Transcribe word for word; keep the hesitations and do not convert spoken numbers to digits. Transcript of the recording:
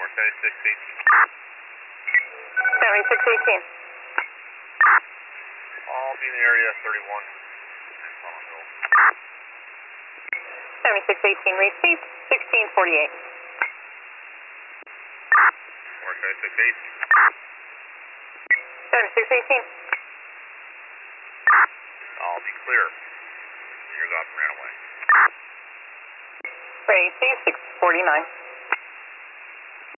Okay, six eighteen. seventy-six eighteen. I'll be in the area thirty-one. seventy-six eighteen received, sixteen forty-eight. Okay, six eighteen. seventy-six eighteen. I'll be clear. You're got ran away. Ready, six forty-nine.